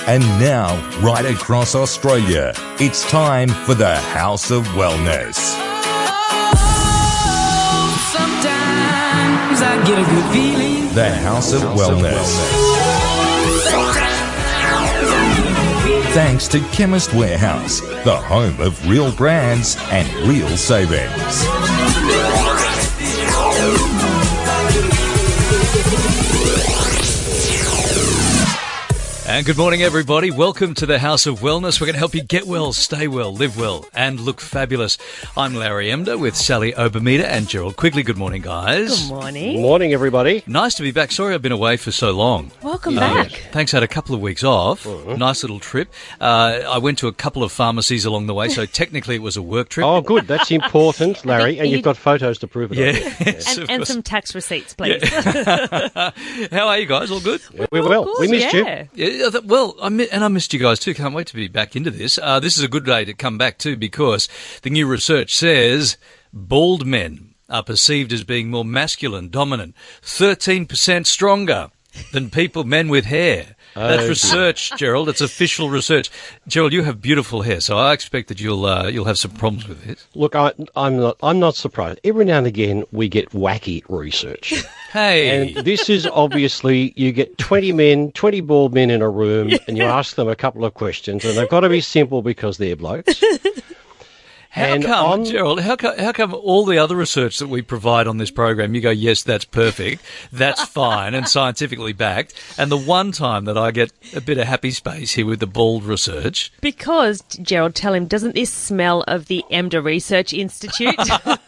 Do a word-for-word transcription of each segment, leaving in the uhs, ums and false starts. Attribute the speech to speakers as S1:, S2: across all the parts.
S1: And now, right across Australia, it's time for the House of Wellness.
S2: Oh, sometimes I get a good feeling.
S1: The House of Wellness. Thanks to Chemist Warehouse, the home of real brands and real savings.
S3: And good morning, everybody. Welcome to the House of Wellness. We're going to help you get well, stay well, live well, and look fabulous. I'm Larry Emder with Sally Obermeter and Gerald Quigley. Good morning, guys.
S4: Good morning.
S5: Good morning, everybody.
S3: Nice to be back. Sorry I've been away for so long.
S4: Welcome
S3: Uh,
S4: back.
S3: Thanks, I had a couple of weeks off.
S5: Mm-hmm.
S3: Nice little trip. Uh, I went to a couple of pharmacies along the way, so technically it was a work trip.
S5: Oh, good. That's important, Larry. And
S4: you-
S5: you've got photos to prove it.
S3: Yeah.
S5: haven't you?
S3: Yes,
S4: And,
S3: of
S4: and
S3: course.
S4: some tax receipts, please.
S3: How are you guys? All good?
S5: We're well.
S4: Good,
S5: We missed
S4: yeah.
S3: Yeah, th- well, I mi- and I missed you guys too. Can't wait to be back into this. Uh, this is a good day to come back to because the new research says bald men are perceived as being more masculine, dominant, thirteen percent stronger than people, men with hair. That's
S5: dear.
S3: research, Gerald. It's official research. Gerald, you have beautiful hair, so I expect that you'll uh, you'll have some problems with this.
S5: Look, I, I'm not. I'm not surprised. Every now and again, we get wacky research,
S3: Hey,
S5: and this is obviously you get twenty men, twenty bald men in a room, and you ask them a couple of questions, and they've got to be simple because they're blokes.
S3: how
S5: and
S3: come,
S5: on-
S3: Gerald? How come, how come all the other research that we provide on this program, you go, yes, that's perfect, that's fine, and scientifically backed, and the one time that I get a bit of happy space here with the bald research,
S4: Because, Gerald, tell him, doesn't this smell of the Emder Research Institute?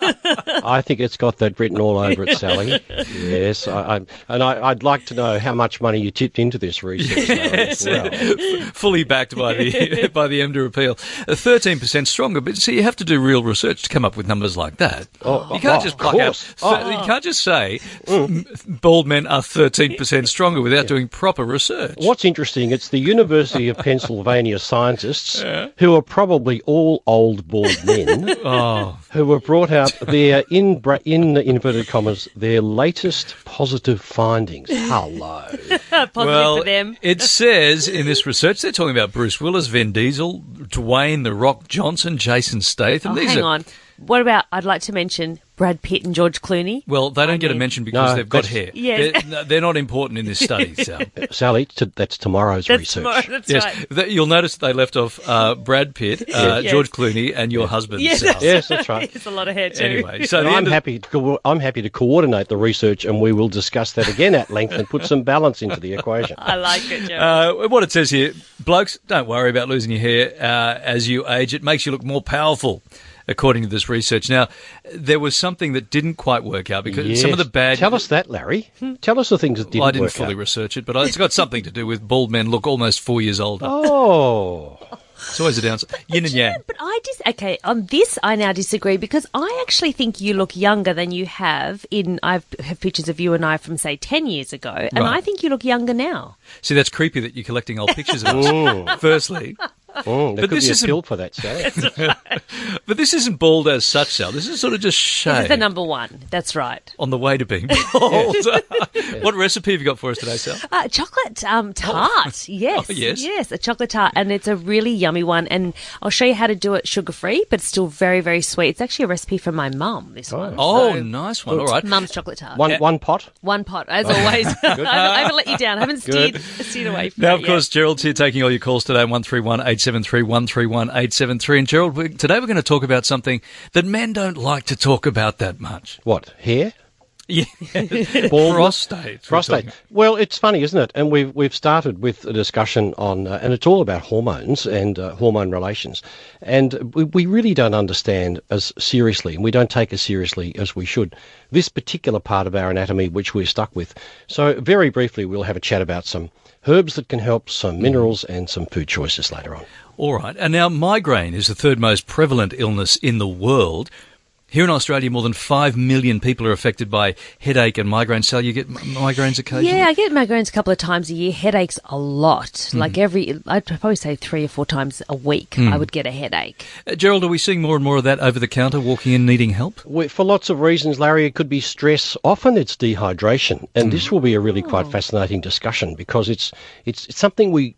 S5: I think it's got that written all over it, Sally. Yes, I, I, and I, I'd like to know how much money you tipped into this research. Larry, as well.
S3: fully backed by the by the Emder appeal, thirteen percent stronger. But see, you have to do real research to come up with numbers like that.
S5: Oh,
S3: you can't
S5: oh,
S3: just
S5: of
S3: pluck out.
S5: course.
S3: th- You can't just say m- bald men are thirteen percent stronger without doing proper research.
S5: What's interesting, it's the University of Pennsylvania scientists who are probably all old bald men
S3: Oh,
S5: who have brought out their, in, bra- in inverted commas, their latest positive findings. Hello.
S4: Positive
S3: well,
S4: for them.
S3: it says in this research they're talking about Bruce Willis, Vin Diesel, Dwayne the Rock Johnson, Jason Statham.
S4: Oh,
S3: These
S4: hang
S3: are,
S4: on. What about, I'd like to mention Brad Pitt and George Clooney.
S3: Well, they don't
S4: I
S3: get a
S4: mean-
S3: mention because
S5: No,
S3: they've got
S5: that's-
S3: hair.
S4: Yes.
S3: They're, they're not important in this study. So.
S5: Sally, t- that's tomorrow's
S4: That's
S5: research.
S4: tomorrow, that's
S3: Yes,
S4: right.
S3: Th- you'll notice they left off uh, Brad Pitt, uh,
S4: Yes.
S3: George Clooney, and your husband.
S4: Yes,
S3: Sal.
S4: that's
S5: Yes, that's right.
S4: It's a lot of hair, too.
S3: Anyway, so
S5: And
S3: the
S5: I'm
S3: end of-
S5: happy, to co- I'm happy to coordinate the research, and we will discuss that again at length and put some balance into the equation.
S4: I like it, Gerald.
S3: Uh, what it says here, blokes, don't worry about losing your hair uh, as you age. It makes you look more powerful, according to this research. Now, there was something that didn't quite work out because some of the
S5: Yes.
S3: bad...
S5: Tell us that, Larry. Tell us the things that didn't
S3: Well, I didn't
S5: work
S3: fully
S5: out.
S3: research it, but it's got something to do with bald men look almost four years older.
S5: Oh.
S3: It's always a downside. Yin and yang.
S4: But I dis- okay, on this I now disagree because I actually think you look younger than you have in I have pictures of you and I from say ten years ago, and
S3: Right.
S4: I think you look younger now.
S3: See, that's creepy that you're collecting old pictures of us. Firstly,
S5: Mm, there
S3: But
S5: could
S3: this
S5: be a
S3: isn't-
S5: pill for that, Sally.
S3: but this isn't bald as such, Sal. This is sort of just
S4: This
S3: shaved
S4: is the number one. That's right.
S3: on the way to being bald. What recipe have you got for us today, Sal?
S4: Uh, chocolate um, tart. Yes.
S3: Oh, yes.
S4: Yes, a chocolate tart, and it's a really yummy one. And I'll show you how to do it sugar free, but still very very sweet. It's actually a recipe from my mum. This one.
S3: Oh,
S4: So,
S3: nice one. All right.
S4: Mum's chocolate tart.
S5: One, one pot.
S4: One pot, as always. I, haven't, I haven't let you down. I haven't steered, steered away from
S3: Now,
S4: that
S3: of course,
S4: yet.
S3: Gerald's here taking all your calls today, one three one, eight seven three, one three one, eight seven three. And Gerald, we, today we're going to talk about something that men don't like to talk about that much.
S5: What? Hair?
S3: Yeah.
S5: Baldness?
S3: Prostate. we're
S5: Prostate.
S3: talking-
S5: Well, it's funny, isn't it? And we've we've started with a discussion on, uh, and it's all about hormones and uh, hormone relations, and we, we really don't understand as seriously, and we don't take as seriously as we should, this particular part of our anatomy which we're stuck with. So, very briefly, we'll have a chat about some herbs that can help, some minerals, and some food choices later on.
S3: All right. And now migraine is the third most prevalent illness in the world. Here in Australia, more than five million people are affected by headache and migraine. Sal, you get m- migraines occasionally?
S4: Yeah, I get migraines a couple of times a year. Headaches a lot.
S3: Mm-hmm.
S4: Like every, I'd probably say three or four times a week,
S3: Mm.
S4: I would get a headache.
S3: Uh, Gerald, are we seeing more and more of that over the counter, walking in needing help?
S5: We, for lots of reasons, Larry, it could be stress. Often it's dehydration, and this will be a really quite fascinating discussion because it's it's, it's something we, we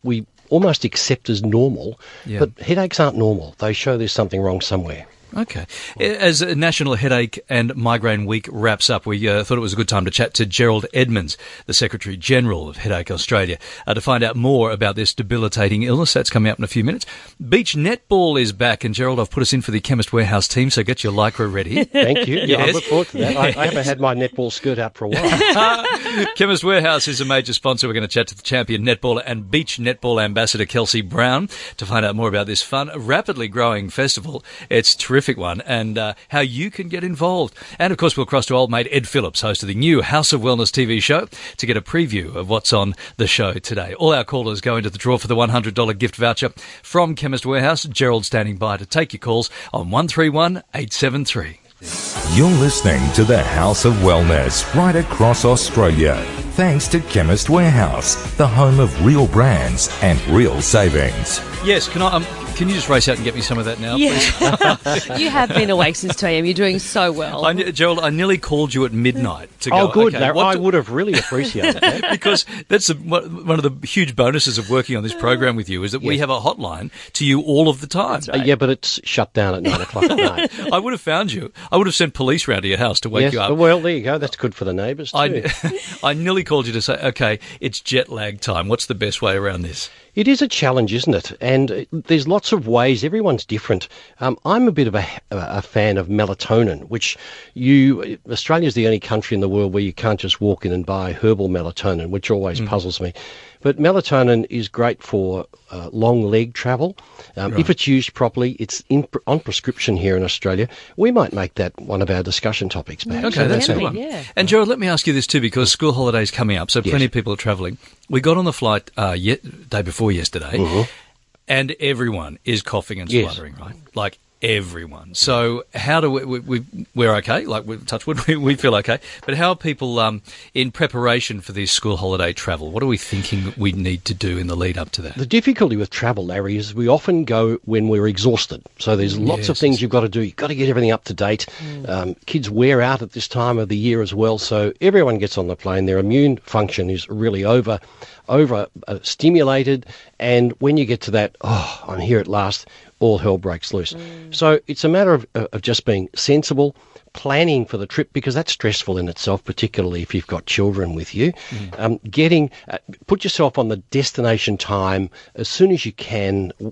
S5: almost accept as normal.
S3: Yeah.
S5: But headaches aren't normal. They show there's something wrong somewhere.
S3: Okay. As National Headache and Migraine Week wraps up, we uh, thought it was a good time to chat to Gerald Edmonds, the Secretary-General of Headache Australia, uh, to find out more about this debilitating illness. That's coming up in a few minutes. Beach netball is back, and Gerald, I've put us in for the Chemist Warehouse team, so get your Lycra ready.
S5: Thank you. Yeah,
S3: Yes.
S5: I look forward to that. I, I haven't had my netball skirt out for a while.
S3: Chemist Warehouse is a major sponsor. We're going to chat to the champion netballer and beach netball ambassador Kelsey Brown to find out more about this fun, rapidly growing festival. It's a terrific one, and uh, how you can get involved. And, of course, we'll cross to old mate Ed Phillips, host of the new House of Wellness T V show, to get a preview of what's on the show today. All our callers go into the draw for the one hundred dollars gift voucher from Chemist Warehouse. Gerald standing by to take your calls on one three one, eight seven three.
S1: You're listening to the House of Wellness right across Australia. Thanks to Chemist Warehouse, the home of real brands and real savings.
S3: Yes, can I? Um, can you just race out and get me some of that now,
S4: Yeah.
S3: please?
S4: You have been awake since two a.m. You're doing so well.
S3: I, ne- Gerald, I nearly called you at midnight to go.
S5: Oh, good.
S3: Okay,
S5: Now,
S3: what
S5: I
S3: do-
S5: would have really appreciated that.
S3: because that's the, one of the huge bonuses of working on this program with you is that we
S5: Yes.
S3: have a hotline to you all of the time.
S5: Uh, yeah, but it's shut down at nine o'clock at night.
S3: I would have found you. I would have sent police round to your house to wake
S5: Yes,
S3: you up.
S5: well, there you go. That's good for the neighbours too.
S3: I, I nearly called you to say, okay, it's jet lag time. What's the best way around this?
S5: It is a challenge, isn't it? And uh, there's lots of ways. Everyone's different. Um, I'm a bit of a, a fan of melatonin, which you Australia's the only country in the world where you can't just walk in and buy herbal melatonin, which always puzzles me. But melatonin is great for uh, long leg travel. Um, If it's used properly, it's in, on prescription here in Australia. We might make that one of our discussion topics, perhaps.
S3: Okay, that's a
S4: can
S3: good
S4: be,
S3: one.
S4: yeah.
S3: And Gerald, let me ask you this too, because school holidays coming up, so plenty
S5: Yes.
S3: of people are travelling. We got on the flight uh, ye- day before yesterday, and everyone is coughing and
S5: Yes.
S3: spluttering, right? Like everyone. So how do we, we, we we're okay, like we touch wood, we, we feel okay. But how are people um, in preparation for this school holiday travel? What are we thinking we need to do in the lead up to that?
S5: The difficulty with travel, Larry, is we often go when we're exhausted. So there's lots
S3: Yes,
S5: of things you've got to do. You've got to get everything up to date. Um, kids wear out at this time of the year as well. So everyone gets on the plane. Their immune function is really over, over uh, stimulated. And when you get to that, oh, I'm here at last, all hell breaks loose. So it's a matter of, of just being sensible, planning for the trip, because that's stressful in itself, particularly if you've got children with you. Um, getting, uh, put yourself on the destination time as soon as you can w-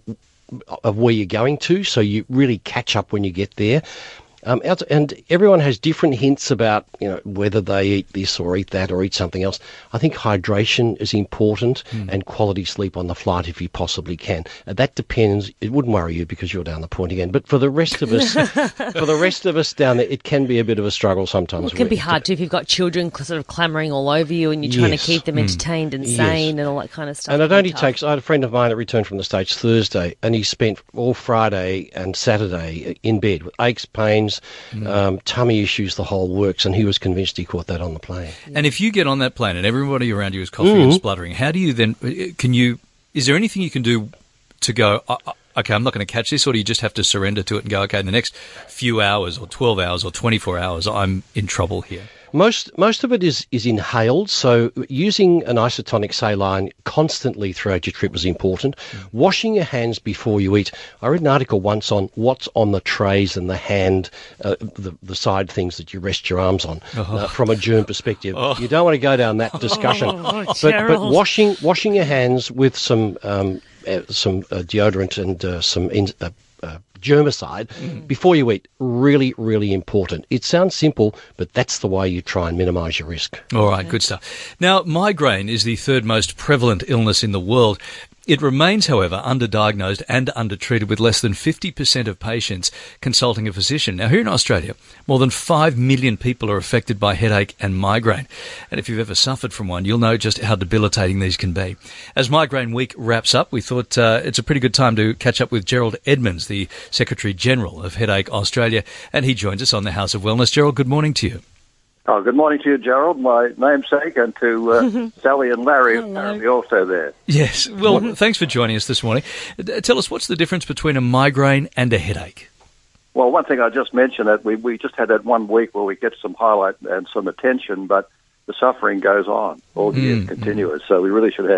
S5: of where you're going to, so you really catch up when you get there. Um, out- and everyone has different hints about, you know, whether they eat this or eat that or eat something else. I think hydration is important and quality sleep on the flight if you possibly can. Uh, that depends. It wouldn't worry you because you're down the point again. But for the rest of us, for the rest of us down there, it can be a bit of a struggle sometimes.
S4: Well, it can be
S5: We-
S4: hard too if you've got children cl- sort of clamouring all over you and you're trying
S5: Yes.
S4: to keep them entertained and
S5: Yes.
S4: sane and all that kind of stuff.
S5: And it
S4: can be
S5: only
S4: tough.
S5: takes, I had a friend of mine that returned from the States Thursday, and he spent all Friday and Saturday in bed with aches, pains, um, tummy issues, the whole works, and he was convinced he caught that on the plane.
S3: And if you get on that plane and everybody around you is coughing
S5: Mm-hmm.
S3: and spluttering, how do you then, can you, is there anything you can do to go, uh, uh, okay, I'm not going to catch this, or do you just have to surrender to it and go, okay, in the next few hours or twelve hours or twenty-four hours, I'm in trouble here?
S5: Most most of it is, is inhaled, so using an isotonic saline constantly throughout your trip is important. Washing your hands before you eat. I read an article once on what's on the trays and the hand, uh, the, the side things that you rest your arms on, uh, from a germ perspective. You don't want to go down that discussion. but, but
S4: Gerald.
S5: washing washing your hands with some um, uh, some uh, deodorant and uh, some in, uh, uh, germicide before you eat, really, really important. It sounds simple, but that's the way you try and minimise your risk.
S3: All right, good stuff. Now, migraine is the third most prevalent illness in the world. It remains, however, underdiagnosed and undertreated, with less than fifty percent of patients consulting a physician. Now, here in Australia, more than five million people are affected by headache and migraine. And if you've ever suffered from one, you'll know just how debilitating these can be. As Migraine Week wraps up, we thought uh, it's a pretty good time to catch up with Gerald Edmonds, the Secretary-General of Headache Australia, and he joins us on the House of Wellness. Gerald, good morning to you.
S6: Oh, good morning to you, Gerald, my namesake, and to uh, Sally and Larry, apparently also there.
S3: Yes. Well, thanks for joining us this morning. Uh, Tell us, what's the difference between a migraine and a headache?
S6: Well, one thing I just mentioned, that we, we just had that one week where we get some highlight and some attention, but the suffering goes on all year,
S3: Mm,
S6: continuous. So we really should have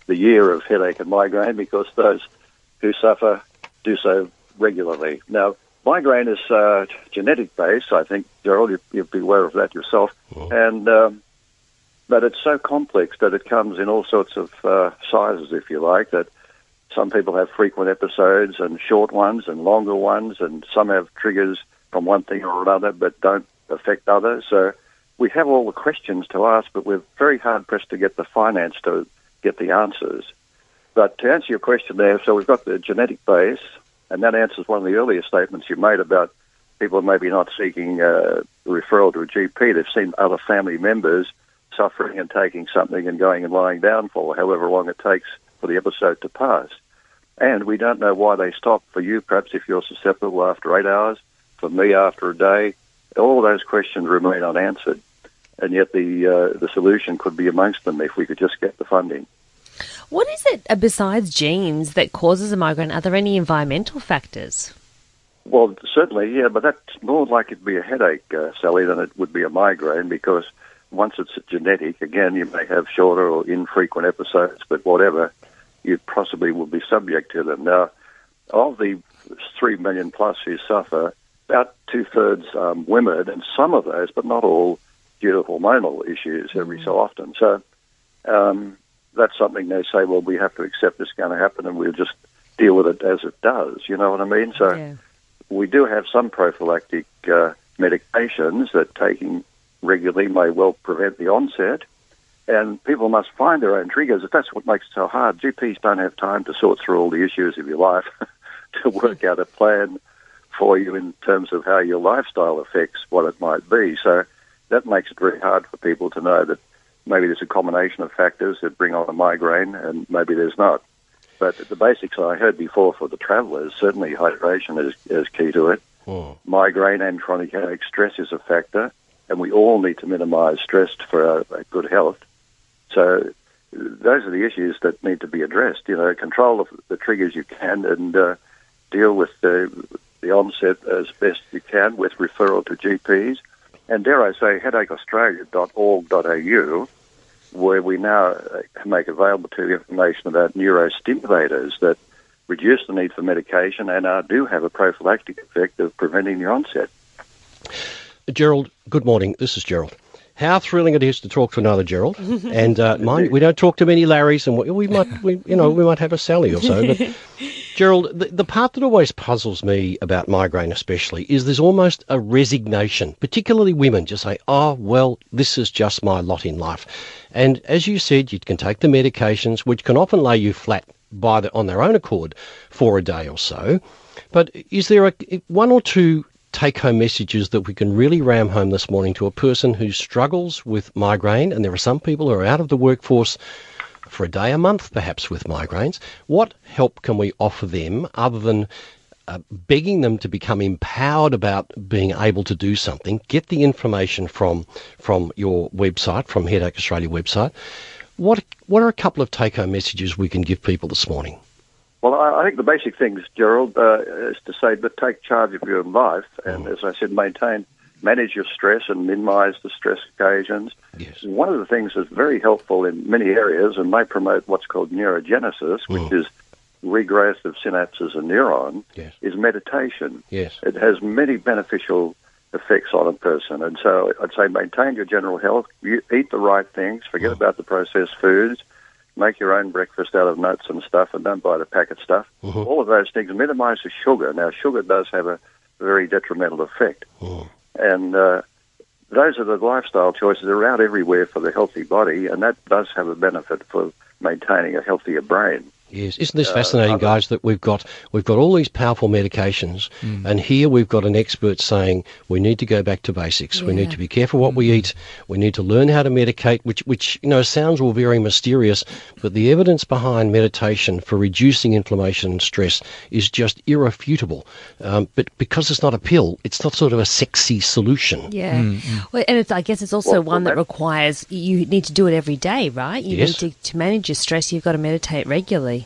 S6: the year of headache and migraine, because those who suffer do so regularly. Now, migraine is uh, genetic-based, I think, Gerald, you, you'd be aware of that yourself.
S5: Mm.
S6: And um, but it's so complex that it comes in all sorts of uh, sizes, if you like, that some people have frequent episodes and short ones and longer ones, and some have triggers from one thing or another but don't affect others. So we have all the questions to ask, but we're very hard-pressed to get the finance to get the answers. But to answer your question there, so we've got the genetic base, and that answers one of the earlier statements you made about people maybe not seeking uh, a referral to a G P. They've seen other family members suffering and taking something and going and lying down for however long it takes for the episode to pass. And we don't know why they stop. For you, perhaps if you're susceptible after eight hours, for me after a day, all those questions remain unanswered. And yet the uh, the solution could be amongst them if we could just get the funding.
S4: What is it, uh, besides genes, that causes a migraine? Are there any environmental factors?
S6: Well, certainly, yeah, but that's more likely to be a headache, uh, Sally, than it would be a migraine, because once it's genetic, again, you may have shorter or infrequent episodes, but whatever, you possibly will be subject to them. Now, of the three million plus who suffer, about two-thirds um, women, and some of those, but not all, due to hormonal issues every so often. So um, that's something they say, well, we have to accept this is going to happen and we'll just deal with it as it does, you know what I mean? So
S4: Yeah.
S6: we do have some prophylactic uh, medications that taking regularly may well prevent the onset, and people must find their own triggers. If that's what makes it so hard, G Ps don't have time to sort through all the issues of your life to work out a plan for you in terms of how your lifestyle affects what it might be. So that makes it very hard for people to know that maybe there's a combination of factors that bring on a migraine and maybe there's not. But the basics I heard before for the travellers, certainly hydration is, is key to it.
S5: Oh.
S6: Migraine and chronic headache, stress is a factor, and we all need to minimise stress for our, our good health. So those are the issues that need to be addressed. You know, control of the triggers you can and uh, deal with the, the onset as best you can with referral to G Ps. And dare I say, headache australia dot org dot a u, where we now make available to you information about neurostimulators that reduce the need for medication and uh, do have a prophylactic effect of preventing the onset.
S5: Gerald, good morning. This is Gerald. How thrilling it is to talk to another Gerald. And uh, mind, we don't talk to many Larrys, and we, we might, we, you know, we might have a Sally or so. But Gerald, the, the part that always puzzles me about migraine, especially, is there's almost a resignation. Particularly women just say, "Oh, well, this is just my lot in life." And as you said, you can take the medications, which can often lay you flat by the, on their own accord for a day or so. But is there a one or two take-home messages that we can really ram home this morning to a person who struggles with migraine? And there are some people who are out of the workforce for a day, a month, perhaps, with migraines. What help can we offer them other than uh, begging them to become empowered about being able to do something? Get the information from from your website, from Headache Australia website. What what are a couple of take-home messages we can give people this morning?
S6: Well, I, I think the basic things, Gerald, uh, is to say, but take charge of your life, and as I said, maintain, manage your stress and minimise the stress occasions.
S5: Yes.
S6: One of the things that's very helpful in many areas and may promote what's called neurogenesis, which
S5: Mm.
S6: is regrowth of synapses and neuron,
S5: Yes.
S6: is meditation.
S5: Yes.
S6: It has many beneficial effects on a person, and so I'd say maintain your general health, you eat the right things, forget
S5: Mm.
S6: about the processed foods, make your own breakfast out of nuts and stuff, and don't buy the packet stuff.
S5: Mm-hmm.
S6: All of those things. Minimise the sugar. Now, sugar does have a very detrimental effect.
S5: Mm.
S6: And uh, those are the lifestyle choices. They're out everywhere for the healthy body, and that does have a benefit for maintaining a healthier brain.
S5: Yes, isn't this
S6: Uh,
S5: fascinating,
S6: other-
S5: guys, that we've got we've got all these powerful medications, and here we've got an expert saying we need to go back to basics. We need
S4: Yeah.
S5: to be careful what we eat. We need to learn how to medicate, which which you know sounds all very mysterious, but the evidence behind meditation for reducing inflammation and stress is just irrefutable. Um, but because it's not a pill, it's not sort of a sexy solution.
S4: Yeah. Well, and it's, I guess it's also
S6: Well,
S4: one
S6: well,
S4: that
S6: that-
S4: requires, you need to do it every day, right? You
S5: Yes.
S4: need to, to manage your stress, you've got to meditate regularly.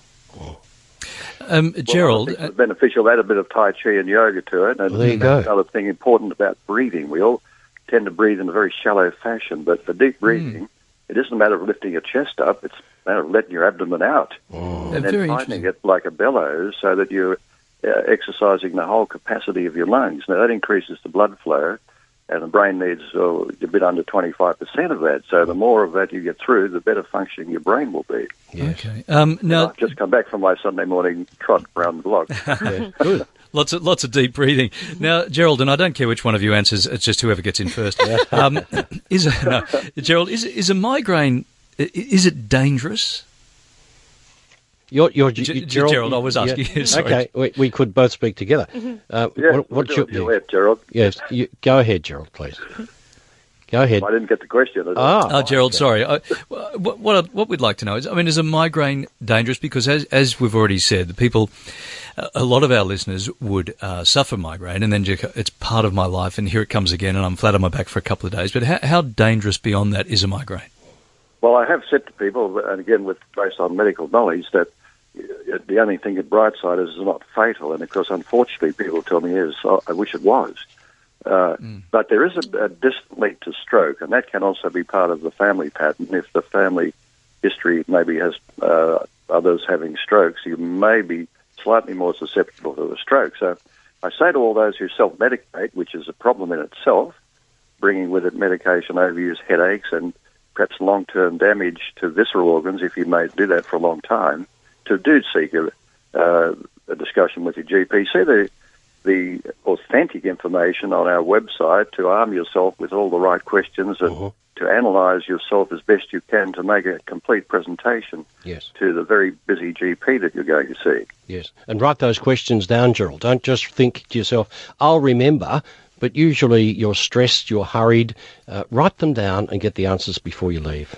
S3: Um, Gerald,
S6: Well, I think it's beneficial. Add a bit of Tai Chi and yoga to it. And
S5: Well, there you go.
S6: another thing important about breathing. We all tend to breathe in a very shallow fashion, but for deep breathing it isn't a matter of lifting your chest up, it's a matter of letting your abdomen out.
S3: Oh.
S6: And then
S3: Very
S6: tightening it like a bellows so that you're uh, exercising the whole capacity of your lungs. Now, that increases the blood flow, and the brain needs uh, a bit under twenty-five percent of that. So the more of that you get through, the better functioning your brain will be.
S5: Yes.
S3: Okay. Um, now,
S6: I've just come back from my Sunday morning trot around the block.
S5: Yeah. Good.
S3: Lots of lots of deep breathing. Now, Gerald, and I don't care which one of you answers; it's just whoever gets in first. Um, is a, no, Gerald, is is a migraine? Is it dangerous?
S5: You're, you're,
S3: G-
S5: Gerald,
S3: Gerald, I was asking you, sorry.
S5: Okay, we, we could both speak together. Uh,
S6: Yeah,
S5: what, what's
S6: we'll
S5: your,
S6: do it your left, Gerald.
S5: Yes, you, go ahead, Gerald, please. Go ahead.
S6: I didn't get the question. did I?
S5: Ah,
S3: Oh, Gerald, sorry. I, what, what what we'd like to know is, I mean, is a migraine dangerous? Because as as we've already said, the people, a lot of our listeners would uh, suffer migraine, and then it's part of my life, and here it comes again, and I'm flat on my back for a couple of days. But how, how dangerous beyond that is a migraine?
S6: Well, I have said to people, and again, with based on medical knowledge, that the only thing at bright side is it's not fatal, and of course, unfortunately, people tell me is, oh, I wish it was. Uh, mm. But there is a, a distant link to stroke, and that can also be part of the family pattern. If the family history maybe has uh, others having strokes, you may be slightly more susceptible to a stroke. So I say to all those who self-medicate, which is a problem in itself, bringing with it medication overuse, headaches, and perhaps long-term damage to visceral organs, if you may do that for a long time, to do seek a, uh, a discussion with your G P. See the the authentic information on our website to arm yourself with all the right questions and uh-huh. to analyse yourself as best you can to make a complete presentation
S5: yes.
S6: to the very busy G P that you're going to see.
S5: Yes, and write those questions down, Gerald. Don't just think to yourself, I'll remember, but usually you're stressed, you're hurried. Uh, write them down and get the answers before you leave.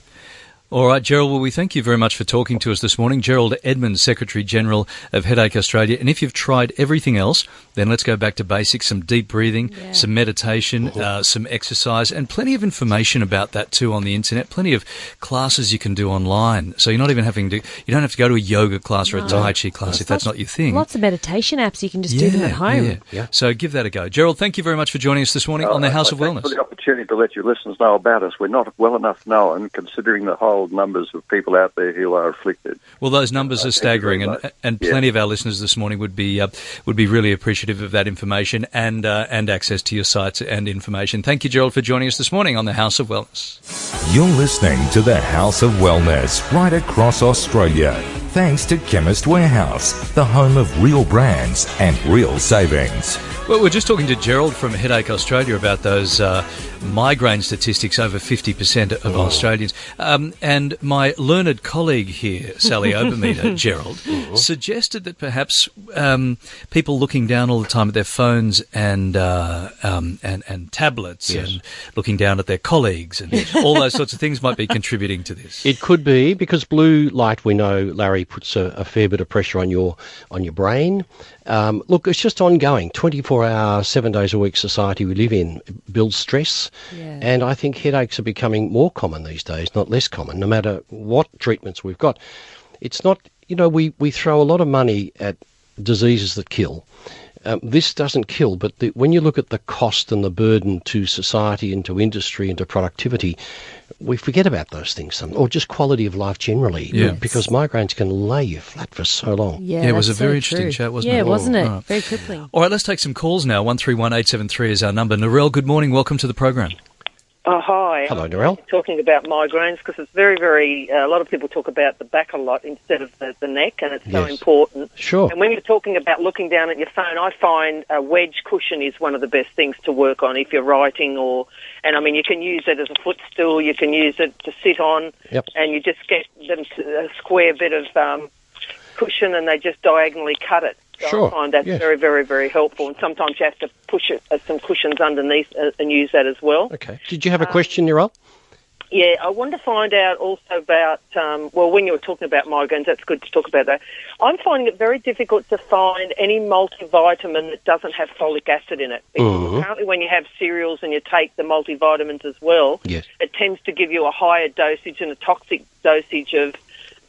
S3: All right, Gerald, well, we thank you very much for talking to us this morning. Gerald Edmonds, Secretary-General of Headache Australia. And if you've tried everything else, then let's go back to basics, some deep breathing, yeah. some meditation, uh-huh. uh, some exercise, and plenty of information about that too on the internet, plenty of classes you can do online. So you're not even having to, you don't have to go to a yoga class or a
S4: no.
S3: Tai Chi class no. if that's not your thing.
S4: Lots of meditation apps, you can just
S3: yeah,
S4: do them at home.
S3: Yeah. yeah. So give that a go. Gerald, thank you very much for joining us this morning uh, on the House
S6: I
S3: of Wellness.
S6: Thanks for the opportunity to let your listeners know about us. We're not well enough known, considering the whole numbers of people out there who are afflicted.
S3: Well, those numbers uh, are staggering, and and plenty yeah. of our listeners this morning would be uh, would be really appreciative of that information and uh, and access to your sites and information. Thank you, Gerald, for joining us this morning on the House of Wellness.
S1: You're listening to the House of Wellness right across Australia. Thanks to Chemist Warehouse, the home of real brands and real savings.
S3: Well, we're just talking to Gerald from Headache Australia about those uh, migraine statistics, over fifty percent of oh. Australians. Um, and my learned colleague here, Sally Obermeter, Gerald, oh. suggested that perhaps um, people looking down all the time at their phones and uh, um, and, and tablets yes. and looking down at their colleagues and all those sorts of things might be contributing to this.
S5: It could be, because blue light, we know, Larry, puts a, a fair bit of pressure on your on your brain. Um, look, it's just ongoing. twenty-four hour, seven days a week society we live in builds stress. Yeah. And I think headaches are becoming more common these days, not less common, no matter what treatments we've got. It's not, you know, we, we throw a lot of money at diseases that kill. Um, this doesn't kill, but the, when you look at the cost and the burden to society and to industry and to productivity, we forget about those things, some, or just quality of life generally,
S3: yeah.
S5: because migraines can lay you flat for so long.
S4: Yeah,
S3: yeah it was a very
S4: so
S3: interesting
S4: true.
S3: chat, wasn't
S4: yeah,
S3: it?
S4: Yeah, wasn't it?
S3: Oh, right.
S4: Very crippling.
S3: All right, let's take some calls now. one three one eight seven three is our number. Narelle, good morning. Welcome to the program.
S7: Oh, hi.
S5: Hello, Narelle.
S7: I'm talking about migraines because it's very, very, uh, a lot of people talk about the back a lot instead of the, the neck, and it's so
S5: yes.
S7: important.
S5: Sure.
S7: And when you're talking about looking down at your phone, I find a wedge cushion is one of the best things to work on if you're writing or, and I mean, you can use it as a footstool, you can use it to sit on,
S5: yep.
S7: and you just get them to a square bit of um, cushion and they just diagonally cut it. So
S5: sure.
S7: I find that
S5: yes.
S7: very, very, very helpful. And sometimes you have to push it, uh, some cushions underneath uh, and use that as well.
S5: Okay. Did you have a question, Narelle?
S7: Yeah, I wanted to find out also about, um, well, when you were talking about migraines, that's good to talk about that. I'm finding it very difficult to find any multivitamin that doesn't have folic acid in it. Because
S5: mm-hmm.
S7: apparently when you have cereals and you take the multivitamins as well,
S5: yes.
S7: it tends to give you a higher dosage and a toxic dosage of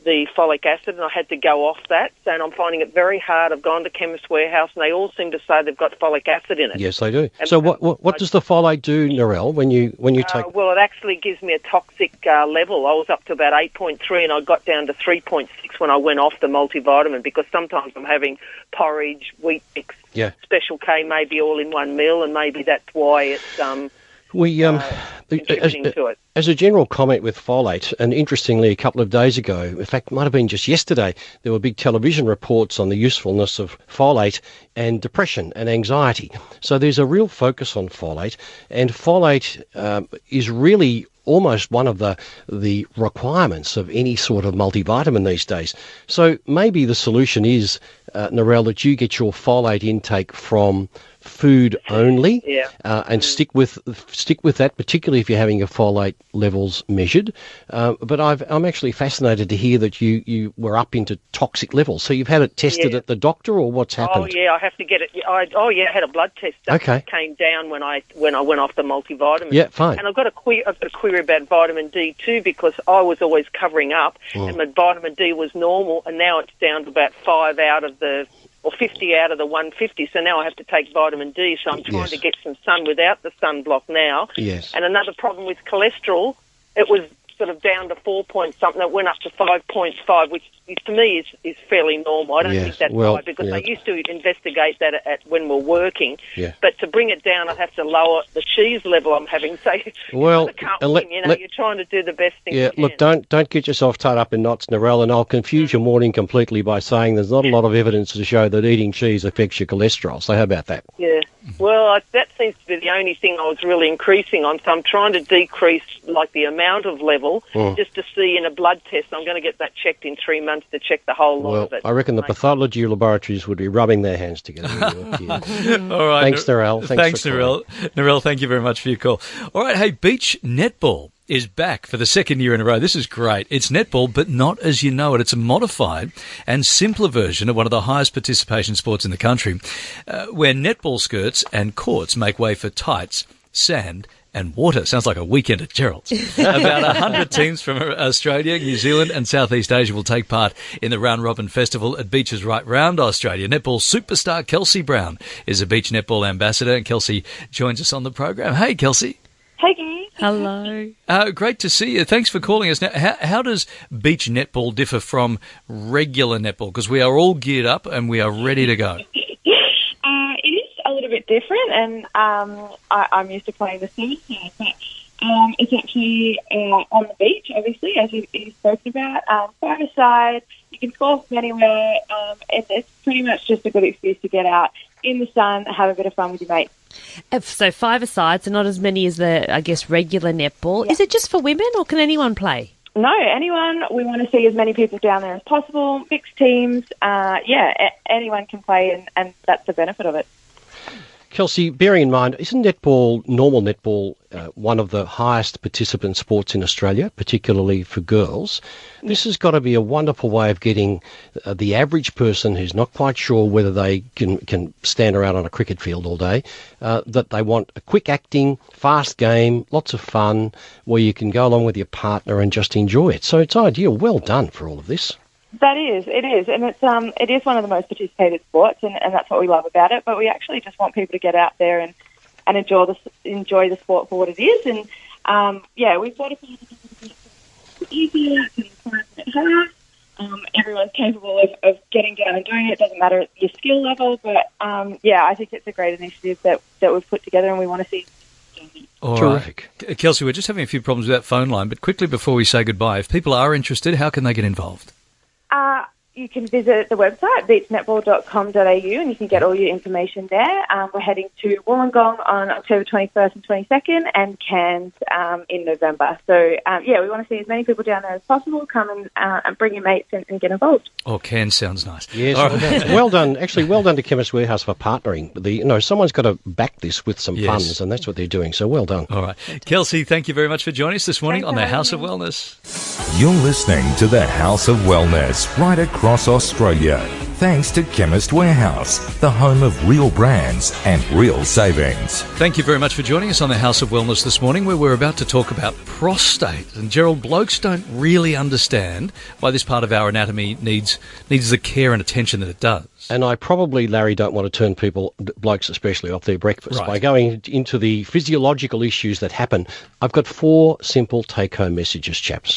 S7: the folic acid, and I had to go off that. And I'm finding it very hard. I've gone to Chemist Warehouse, and they all seem to say they've got folic acid in it.
S5: Yes, they do.
S7: And
S5: so what what, what
S7: I,
S5: does the folate do, Narelle, when you when you take...
S7: Uh, well, it actually gives me a toxic uh, level. I was up to about eight point three, and I got down to three point six when I went off the multivitamin, because sometimes I'm having porridge, wheat mix,
S5: yeah.
S7: Special K, maybe all in one meal, and maybe that's why it's... Um,
S5: We, um,
S7: uh,
S5: as,
S7: to it.
S5: as a general comment with folate, and interestingly, a couple of days ago, in fact, it might have been just yesterday, there were big television reports on the usefulness of folate and depression and anxiety. So there's a real focus on folate, and folate um, is really almost one of the the requirements of any sort of multivitamin these days. So maybe the solution is, uh, Narelle, that you get your folate intake from food only,
S7: yeah.
S5: uh, and stick with stick with that, particularly if you're having your folate levels measured. Uh, but I've, I'm actually fascinated to hear that you, you were up into toxic levels. So you've had it tested
S7: yeah.
S5: at the doctor, or what's happened?
S7: Oh yeah, I have to get it. I, oh yeah, I had a blood test. That
S5: Okay.
S7: came down when I when I went off the multivitamin.
S5: Yeah, fine.
S7: And I've got a query. I've got a query about vitamin D too, because I was always covering up,
S5: Mm.
S7: and my vitamin D was normal, and now it's down to about five out of the. or fifty out of the one fifty, so now I have to take vitamin D, so I'm trying
S5: Yes.
S7: to get some sun without the sunblock now.
S5: Yes.
S7: And another problem with cholesterol, it was sort of down to four point something, it went up to five point five, which is, to me is, is fairly normal. I don't
S5: Yes.
S7: think that's
S5: Well,
S7: high, because
S5: yeah.
S7: I used to investigate that at, at when we're working,
S5: Yeah.
S7: but to bring it down, I'd have to lower the cheese level I'm having. So
S5: Well,
S7: you can't
S5: and let-
S7: win, you know,
S5: let-
S7: you're trying to do the best thing
S5: Yeah,
S7: you can.
S5: look, don't don't get yourself tied up in knots, Narelle, and I'll confuse your morning completely by saying there's not a lot of evidence to show that eating cheese affects your cholesterol. So how about that?
S7: Yeah. Well, I, that seems to be the only thing I was really increasing on. So I'm trying to decrease, like, the amount of level,
S5: Mm.
S7: just to see in a blood test. I'm going to get that checked in three months to check the whole lot
S5: Well,
S7: of it.
S5: I reckon the
S7: Like,
S5: pathology laboratories would be rubbing their hands together. Yeah.
S3: All right.
S5: Thanks, Narelle. Thanks
S3: Thanks,
S5: for
S3: Narelle. Narelle, thank you very much for your call. All right. Hey, beach netball is back for the second year in a row. This is great. It's netball, but not as you know it. It's a modified and simpler version of one of the highest participation sports in the country, uh, where netball skirts and courts make way for tights, sand, and water. Sounds like a weekend at Gerald's. About one hundred teams from Australia, New Zealand and Southeast Asia will take part in the Round Robin Festival at beaches right round Australia. Netball superstar Kelsey Brown is a beach netball ambassador, and Kelsey joins us on the program. Hey, Kelsey.
S8: Hey, guys.
S4: Hello.
S3: Uh, great to see you. Thanks for calling us. Now, how, how does beach netball differ from regular netball? Because we are all geared up and we are ready to go.
S8: Uh, it is a little bit different, and um, I, I'm used to playing the service side, but um, it's actually uh, on the beach, obviously, as you, you've spoken about. Um, five-a-side, you can score from anywhere, um, and it's pretty much just a good excuse to get out in the sun, have a bit of fun with your mates.
S4: Uh, So five-a-sides are not as many as the, I guess, regular netball.
S8: Yeah.
S4: Is it just for women, or can anyone play?
S8: No, anyone. We want to see as many people down there as possible, mixed teams. Uh, yeah, a- anyone can play, and, and that's the benefit of it.
S5: Kelsey, bearing in mind, isn't netball, normal netball, uh, one of the highest participant sports in Australia, particularly for girls? This has got to be a wonderful way of getting uh, the average person who's not quite sure whether they can, can stand around on a cricket field all day, uh, that they want a quick acting, fast game, lots of fun, where you can go along with your partner and just enjoy it. So it's ideal. Well done for all of this.
S8: That is, it is, and it's um, it is one of the most participated sports, and, and that's what we love about it. But we actually just want people to get out there and, and enjoy the enjoy the sport for what it is. And um, yeah, we've thought of it easier, it's at home. Um, everyone's capable of, of getting down and doing it. It doesn't matter your skill level, but um, yeah, I think it's a great initiative that that we've put together, and we want to see.
S3: All
S5: Terrific.
S3: right. Kelsey, we're just having a few problems with that phone line, but quickly before we say goodbye, if people are interested, how can they get involved?
S8: Uh, you can visit the website, beach netball dot com dot a u, and you can get all your information there. Um, we're heading to Wollongong on October twenty-first and twenty-second, and Cairns um, in November. So, um, yeah, we want to see as many people down there as possible. Come and, uh, and bring your mates and, and get involved.
S3: Oh, Cairns sounds nice.
S5: Yes,
S3: All
S5: well
S3: right.
S5: done. Well done. Actually, well done to Chemist Warehouse for partnering. The you know someone's got to back this with some
S3: Yes.
S5: funds, and that's what they're doing. So well done.
S3: All right. Kelsey, thank you very much for joining us this morning
S8: Thanks
S3: on
S8: for
S3: the
S8: having
S3: House of
S8: me.
S3: Wellness.
S1: You're listening to the House of Wellness right across Australia. Thanks to Chemist Warehouse, the home of real brands and real savings.
S3: Thank you very much for joining us on the House of Wellness this morning, where we're about to talk about prostate. And Gerald, blokes don't really understand why this part of our anatomy needs needs the care and attention that it does.
S5: And I probably, Larry, don't want to turn people, blokes especially, off their breakfast
S3: Right.
S5: by going into the physiological issues that happen. I've got four simple take-home messages, chaps.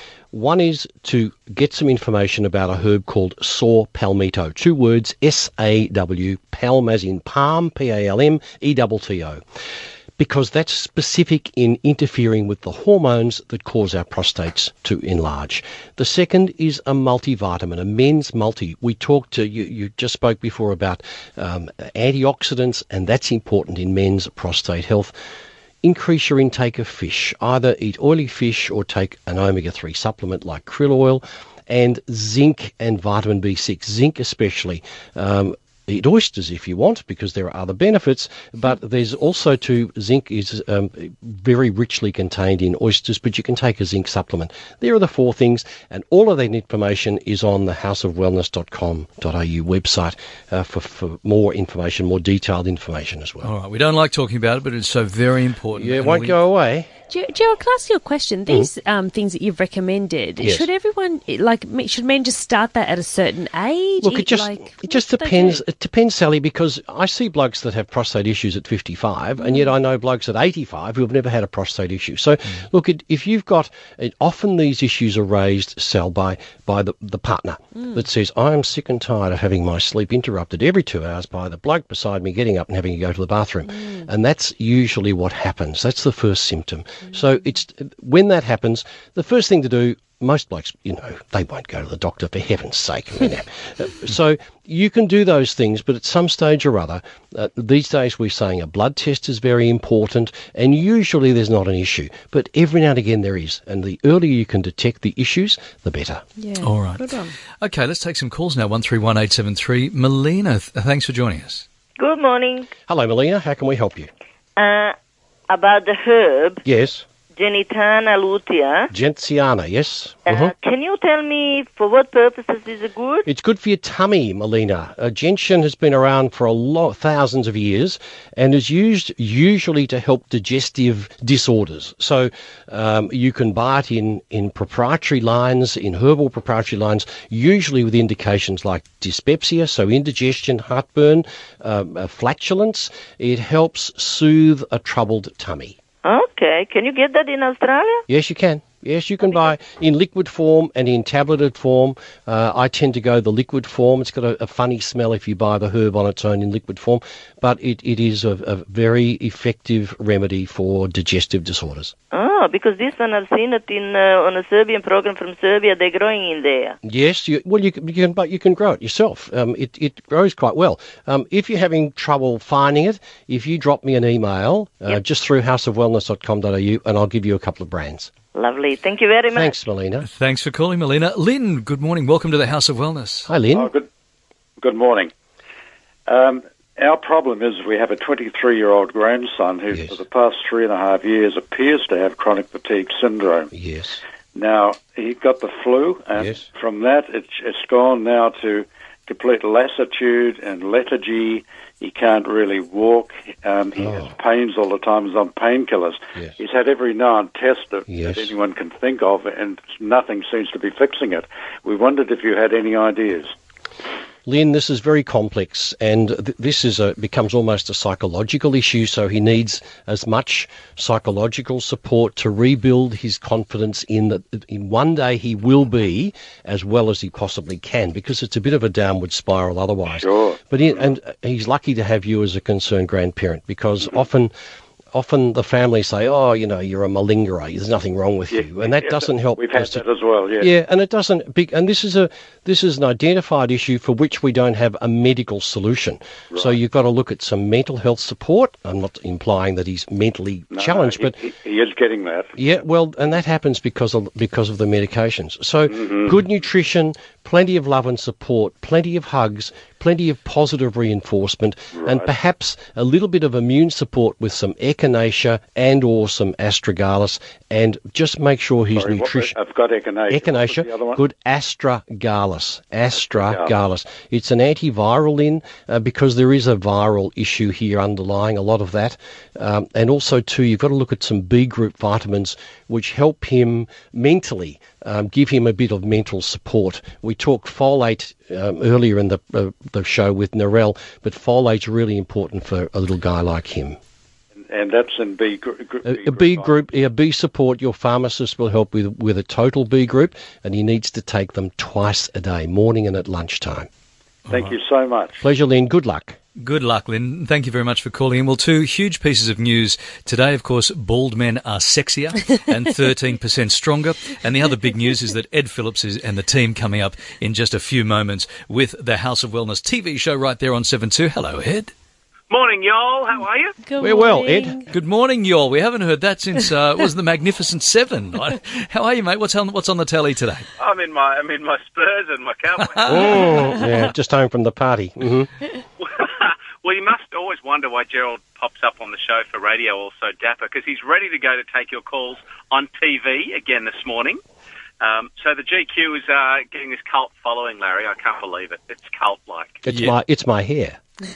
S5: One is to get some information about a herb called saw palmetto. Two words, S A W, palm as in palm, P A L M, E T T O. Because that's specific in interfering with the hormones that cause our prostates to enlarge. The second is a multivitamin, a men's multi. We talked to, you, you just spoke before about um, antioxidants, and that's important in men's prostate health. Increase your intake of fish. Either eat oily fish or take an omega three supplement like krill oil, and zinc and vitamin B six, zinc especially. Um, Eat oysters if you want, because there are other benefits, but there's also too, zinc is um, very richly contained in oysters, but you can take a zinc supplement. There are the four things, and all of that information is on the house of wellness dot com dot a u website uh, for, for more information, more detailed information as well.
S3: All right, we don't like talking about it, but it's so very important.
S5: Yeah, it
S3: And
S5: won't
S3: we-
S5: go away.
S4: Ger- Gerald, can I ask you a question? These um, things that you've recommended,
S5: Yes.
S4: should everyone, like, me- should men just start that at a certain age?
S5: Look, it just
S4: like,
S5: it just
S4: what do they
S5: depends.
S4: do?
S5: It depends, Sally, because I see blokes that have prostate issues at fifty-five, and yet I know blokes at eighty-five who have never had a prostate issue. So, look, it, if you've got, it, often these issues are raised, Sal, by by the the partner that says, "I am sick and tired of having my sleep interrupted every two hours by the bloke beside me getting up and having to go to the bathroom," and that's usually what happens. That's the first symptom. So it's when that happens, the first thing to do. Most blokes, you know, they won't go to the doctor, for heaven's sake. I mean, uh, so you can do those things, but at some stage or other, uh, these days we're saying a blood test is very important, and usually there's not an issue. But every now and again there is, and the earlier you can detect the issues, the better.
S4: Yeah.
S3: All right.
S4: Good one.
S3: Okay, let's take some calls now. one three one eight seven three. Melina, th- thanks for joining us.
S9: Good morning.
S5: Hello, Melina. How can we help you?
S9: Uh, about the herb,
S5: Yes.
S9: Genitana lutea.
S5: Gentiana, yes?
S9: Uh,
S5: Mhm.
S9: Can you tell me for what purposes is it good?
S5: It's good for your tummy, Melina. Uh, gentian has been around for a lot, thousands of years, and is used usually to help digestive disorders. So um, you can buy it in, in proprietary lines, in herbal proprietary lines, usually with indications like dyspepsia, so indigestion, heartburn, um, uh, flatulence. It helps soothe a troubled tummy.
S9: Okay. Can you get that in Australia?
S5: Yes, you can. Yes, you can buy in liquid form and in tableted form. Uh, I tend to go the liquid form. It's got a, a funny smell if you buy the herb on its own in liquid form, but it, it is a, a very effective remedy for digestive disorders.
S9: Oh, because this one I've seen it in uh, on a Serbian program from Serbia. They're growing in there.
S5: Yes, you, well, you can, you can, but you can grow it yourself. Um, it, it grows quite well. Um, if you're having trouble finding it, if you drop me an email uh,
S9: Yep.
S5: just through house of wellness dot com dot a u, and I'll give you a couple of brands.
S9: Lovely. Thank you very much.
S5: Thanks, Melina.
S3: Thanks for calling, Melina. Lynn, good morning. Welcome to the House of Wellness.
S5: Hi, Lynn.
S10: Oh, good, good morning. Um, our problem is we have a twenty-three-year-old grandson who,
S5: Yes.
S10: for the past three and a half years, appears to have chronic fatigue syndrome.
S5: Yes.
S10: Now, he got the flu, and
S5: Yes.
S10: from that, it's, it's gone now to complete lassitude and lethargy. He can't really walk. Um, he
S5: Oh.
S10: has pains all the time. He's on painkillers.
S5: Yes.
S10: He's had every known test that,
S5: Yes.
S10: that anyone can think of, and nothing seems to be fixing it. We wondered if you had any ideas.
S5: Lynn, this is very complex, and th- this is a, becomes almost a psychological issue, so he needs as much psychological support to rebuild his confidence in that in one day he will be as well as he possibly can, because it's a bit of a downward spiral otherwise.
S10: Sure.
S5: But he, and he's lucky to have you as a concerned grandparent, because often often the family say, oh, you know, you're a malingerer, there's nothing wrong with
S10: Yeah,
S5: you, and that
S10: yeah,
S5: doesn't help.
S10: We've had
S5: us to-
S10: that as well, yeah.
S5: yeah, and it doesn't. Be, and this is a this is an identified issue for which we don't have a medical solution. So
S10: Right.
S5: you've got to look at some mental health support. I'm not implying that he's mentally
S10: No,
S5: challenged,
S10: he,
S5: but
S10: he, he is getting that.
S5: yeah, well, and that happens because of because of the medications. So
S10: Mm-hmm.
S5: good nutrition, plenty of love and support, plenty of hugs, plenty of positive reinforcement, and
S10: Right.
S5: perhaps a little bit of immune support with some exercise. echinacea and or some astragalus, and just make sure he's
S10: Sorry, what was-
S5: nutrition.
S10: I've got echinacea. What was the other
S5: Echinacea,
S10: one?
S5: good astragalus. Astragalus. It's an antiviral in uh, because there is a viral issue here underlying a lot of that. Um, and also, too, you've got to look at some B group vitamins which help him mentally, um, give him a bit of mental support. We talked folate um, earlier in the uh, the show with Narelle, but folate's really important for a little guy like him.
S10: And that's in B, gr- gr-
S5: A,
S10: B
S5: a B group, yeah, B support, your pharmacist will help with, with a total B group, and he needs to take them twice a day, morning and at lunchtime.
S10: Thank you so much.
S5: Pleasure, Lynn. Good luck.
S3: Good luck, Lynn. Thank you very much for calling in. Well, two huge pieces of news today. Of course, bald men are sexier and thirteen percent stronger. And the other big news is that Ed Phillips is, and the team coming up in just a few moments with the House of Wellness T V show right there on seven two. Hello, Ed.
S11: Morning, y'all. How are you?
S4: Good
S5: We're well,
S4: morning.
S5: Ed.
S3: Good morning, y'all. We haven't heard that since uh, it was the Magnificent Seven. Right? How are you, mate? What's on, what's on the telly today?
S11: I'm in my I'm in my Spurs and my Cowboys.
S5: Oh, yeah, just home from the party. hmm
S11: Well, you must always wonder why Gerald pops up on the show for radio, also dapper, because he's ready to go to take your calls on T V again this morning. Um, so the G Q is uh, getting this cult following, Larry. I can't believe it. It's cult-like.
S5: It's
S3: Yeah.
S5: my it's my hair.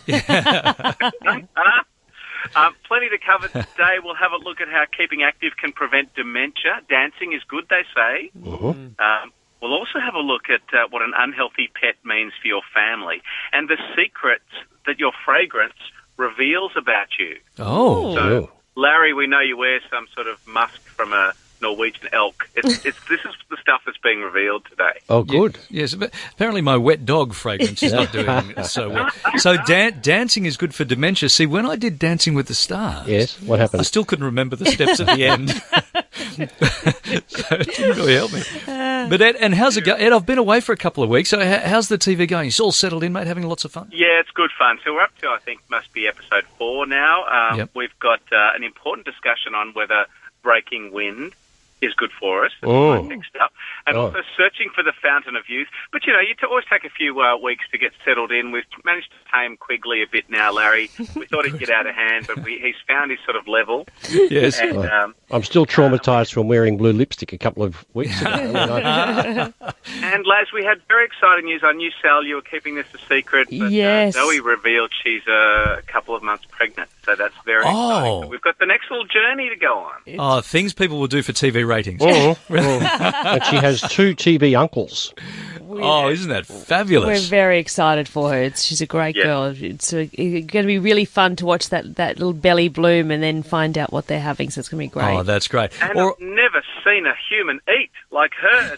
S11: Um, plenty to cover today. We'll have a look at how keeping active can prevent dementia. Dancing is good, they say.
S5: Mhm.
S11: Um, we'll also have a look at uh, what an unhealthy pet means for your family and the secrets that your fragrance reveals about you.
S3: Oh.
S11: So, Larry, we know you wear some sort of musk from a Norwegian elk. It's, it's, this is the stuff that's being revealed today.
S5: Oh, good.
S3: Yes, but apparently my wet dog fragrance is not doing so well. So dan- dancing is good for dementia. See, when I did Dancing with the Stars,
S5: Yes, what happened?
S3: I still couldn't remember the steps at the end. So it didn't really help me. But Ed, and how's it go? Ed, I've been away for a couple of weeks, so h- how's the T V going? You all settled in, mate, having lots of fun?
S11: Yeah, it's good fun. So we're up to, I think, must be episode four now. Um,
S3: Yep.
S11: We've got uh, an important discussion on whether breaking wind is good for us. That's
S5: Oh.
S11: my next up. And
S5: Oh.
S11: also searching for the fountain of youth. But, you know, you t- always take a few uh, weeks to get settled in. We've managed to tame Quigley a bit now, Larry. We thought he'd get out of hand, but we, he's found his sort of level.
S3: Yes.
S11: And, um,
S5: I'm still traumatised from wearing blue lipstick a couple of weeks ago. You know.
S11: and, Laz, we had very exciting news. I knew, Sal, you were keeping this a secret. But
S4: Yes.
S11: uh, Zoe revealed she's uh, a couple of months pregnant. So that's very exciting.
S3: Oh.
S11: So we've got the next little journey to go on.
S3: Oh, things people will do for T V ratings.
S5: Oh, oh. And she has two T V uncles.
S3: Oh, isn't that
S4: We're
S3: fabulous?
S4: very excited for her. It's, she's a great
S11: Yeah.
S4: girl. It's, uh, it's going to be really fun to watch that, that little belly bloom and then find out what they're having. So it's going to be great.
S3: Oh, that's great.
S11: And
S3: Or,
S11: I've never seen a human eat like her.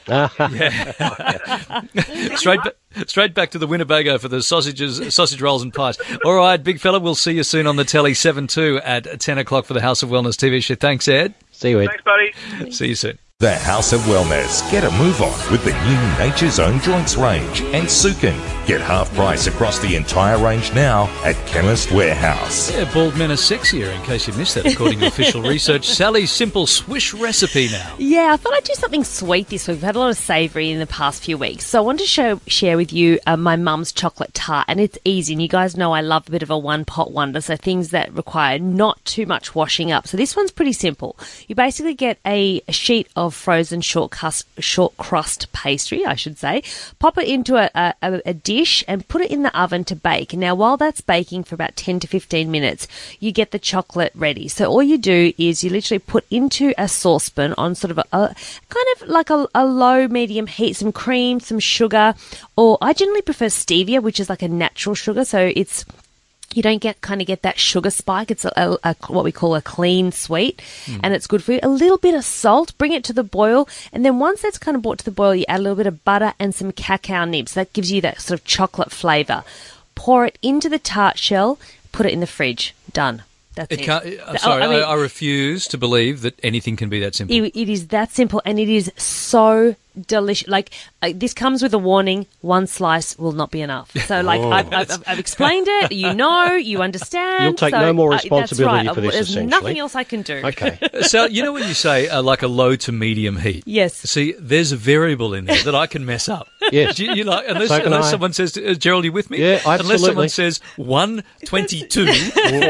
S3: straight, ba- straight back to the Winnebago for the sausages, sausage rolls and pies. All right, big fella, we'll see you soon on the telly seven two at ten o'clock for the House of Wellness T V show. Thanks, Ed.
S5: See you, Ed.
S11: Thanks, buddy.
S3: See you soon.
S1: The House of Wellness. Get a move on with the new Nature's Own Joints range and Sukin. Get half price across the entire range now at Chemist Warehouse.
S3: Yeah, bald men are sexier, in case you missed that, according to official research. Sally's Simple Swish recipe now.
S4: Yeah, I thought I'd do something sweet this week. We've had a lot of savoury in the past few weeks. So I wanted to show, share with you uh, my mum's chocolate tart. And it's easy. And you guys know I love a bit of a one-pot wonder. So things that require not too much washing up. So this one's pretty simple. You basically get a, a sheet of frozen short crust, short crust pastry, I should say. Pop it into a, a, a dish and put it in the oven to bake. Now, while that's baking for about ten to fifteen minutes, you get the chocolate ready. So all you do is you literally put into a saucepan on sort of a, a kind of like a, a low medium heat, some cream, some sugar, or I generally prefer stevia, which is like a natural sugar. So it's you don't get kind of get that sugar spike. It's a, a, a, what we call a clean sweet, mm. and it's good for you. A little bit of salt, bring it to the boil, and then once that's kind of brought to the boil, you add a little bit of butter and some cacao nibs. That gives you that sort of chocolate flavour. Pour it into the tart shell, put it in the fridge. Done. That's
S3: It
S4: it.
S3: can't, I'm sorry,
S4: I, mean,
S3: I, I refuse to believe that anything can be that simple.
S4: It, it is that simple, and it is so delicious. Like uh, this comes with a warning: one slice will not be enough. So, like
S5: Oh.
S4: I've, I've, I've explained it. You know, you understand.
S5: You'll take
S4: so,
S5: no more
S4: uh, that's
S5: responsibility
S4: right.
S5: for this,
S4: There's
S5: essentially.
S4: nothing else I can do.
S5: Okay.
S3: So, you know when you say uh, like a low to medium heat?
S4: Yes.
S3: See, there's a variable in there that I can mess up.
S5: Yes.
S3: Do you, you like, unless
S5: So can
S3: unless
S5: I.
S3: someone says, to, uh, Gerald, you with me?
S5: Yeah,
S3: Unless
S5: absolutely.
S3: someone says one twenty-two or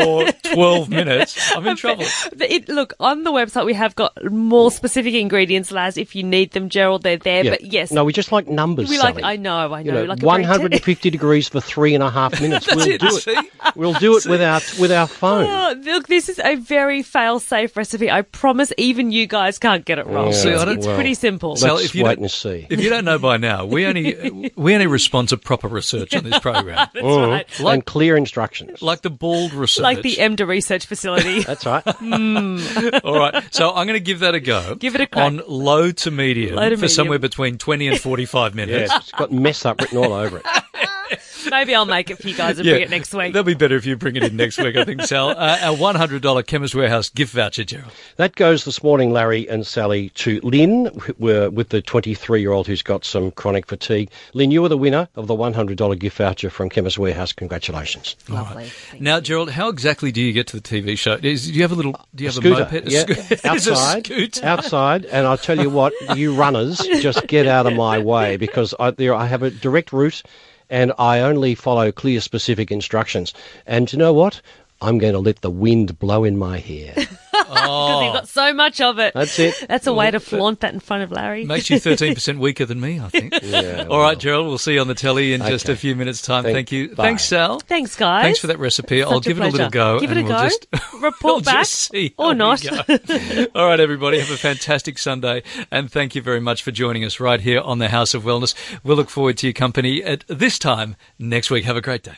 S3: twelve minutes, I'm in trouble.
S4: But It, look, on the website we have got more specific ingredients, Laz. If you need them, Gerald, they're there.
S5: Yeah.
S4: But yes,
S5: No, we just like numbers,
S4: we like.
S5: Sally.
S4: I know, I know.
S5: You know,
S4: like a
S5: one
S4: great
S5: hundred
S4: te-
S5: fifty degrees for three and a half minutes.
S3: That's
S5: we'll
S3: it,
S5: do it.
S3: see?
S5: We'll do it with our with our phone.
S4: Oh, look, this is a very fail-safe recipe. I promise even you guys can't get it wrong.
S5: Yeah,
S3: See, I
S4: it's
S3: don't-
S4: it's
S5: well,
S4: pretty simple.
S5: Let's
S3: So if you
S5: wait
S3: don't-
S5: and see.
S3: If you don't know by now, we only we only respond to proper research on this program,
S4: That's right.
S3: Like-
S5: and clear instructions.
S3: like the bald research.
S4: Like the EMDA research facility.
S5: That's right.
S3: All right, so I'm going to give that a go.
S4: Give it a crack.
S3: On low to medium
S4: Low to
S3: for
S4: medium.
S3: somewhere between twenty and forty-five minutes.
S5: Yeah, it's got mess up written all over it.
S4: Maybe I'll make it for you guys and bring it next week.
S3: That'll be better if you bring it in next week, I think, Sal. Uh, our one hundred dollars Chemist Warehouse gift voucher, Gerald.
S5: That goes this morning, Larry and Sally, to Lynn, wh- with the twenty-three-year-old who's got some chronic fatigue. Lynn, you were the winner of the one hundred dollars gift voucher from Chemist Warehouse. Congratulations.
S4: Lovely.
S3: Now, Gerald, how exactly do you get to the T V show? Is, do you have a little? Do you have a,
S5: Scooter,
S3: moped? A
S5: yeah,
S3: sco- It's a
S5: outside,
S3: scooter.
S5: outside, and I'll tell you what, you runners, just get out of my way because I, there I have a direct route, and I only follow clear, specific instructions. And you know what? I'm going to let the wind blow in my hair.
S4: Because you've got so much of it.
S5: That's it.
S4: That's a way to flaunt that in front of Larry.
S3: Makes you thirteen percent weaker than me, I think.
S5: Yeah,
S3: All right, Gerald, we'll see you on the telly in just
S5: Okay.
S3: a few minutes' time.
S5: Thank-
S3: Thank you.
S5: bye.
S3: Thanks, Sal.
S4: Thanks, guys.
S3: Thanks for that recipe. I'll
S4: Such a
S3: give it a little
S4: pleasure.
S3: go.
S4: Give it a
S3: and we'll
S4: go.
S3: Just,
S4: Report
S3: we'll
S4: back.
S3: just see
S4: Or
S3: how we
S4: not.
S3: go. All right, everybody, have a fantastic Sunday, and thank you very much for joining us right here on the House of Wellness. We'll look forward to your company at this time next week. Have a great day.